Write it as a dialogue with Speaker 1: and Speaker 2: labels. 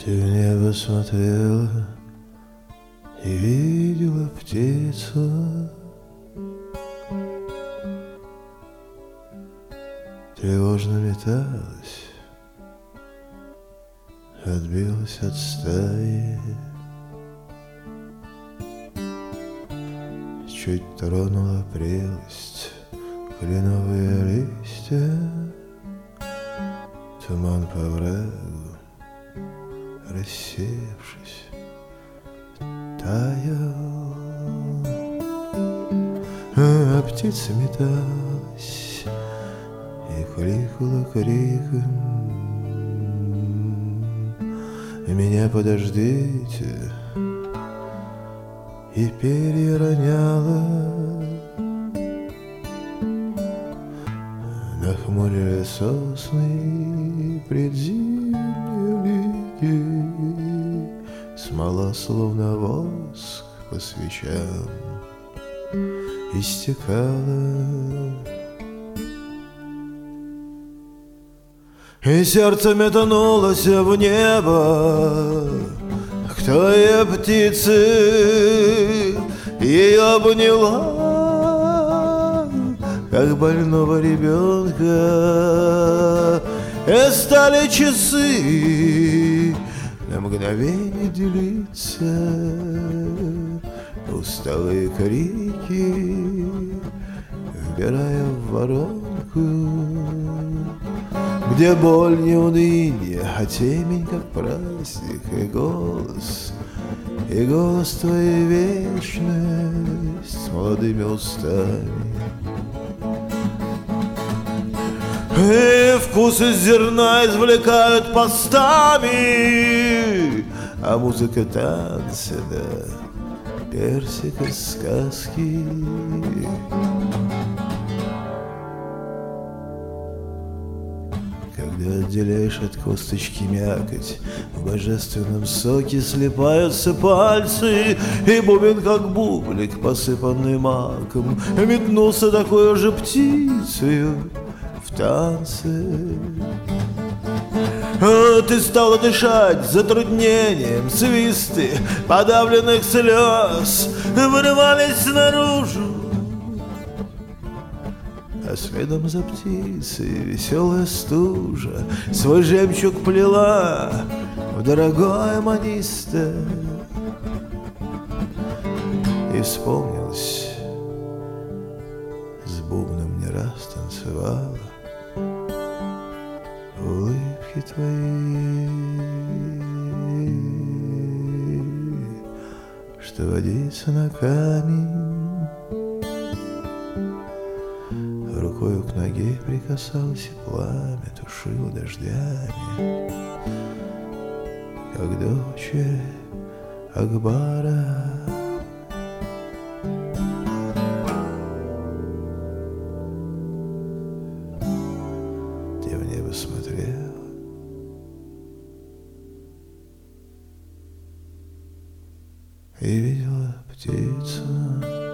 Speaker 1: Ты в небо смотрела и видела птицу, тревожно металась, отбилась от стаи, чуть тронула прелесть кленовые листья, туман по врагу, рассеявшись, таял, а птица металась и крикала криком: меня подождите, и перья роняла, нахмурили сосны предзимние лики, смола, словно воск по свечам, истекала. И сердце метанулось в небо к той птице, ее обняла, как больного ребенка, и стали часы на мгновение делиться, усталые крики вбирая в воронку, где боль не уныние, а темень, как праздник, и голос твоей вечность с молодыми устами. И вкусы зерна извлекают постами, а музыка танца, да, персика сказки. Когда отделяешь от косточки мякоть, в божественном соке слипаются пальцы, и бубен, как бублик, посыпанный маком, метнулся такой же птицею в танце. Ты стала дышать затруднением, свисты подавленных слез вырывались наружу, а следом за птицей веселая стужа свой жемчуг плела в дорогое манисто. И вспомнилось, с бубном не раз танцевала, улыбки твои, что водится на камень, рукою к ноге прикасалась, и пламя тушило дождями, как дочь Акбара. Ты в небо смотрел и видела птицу.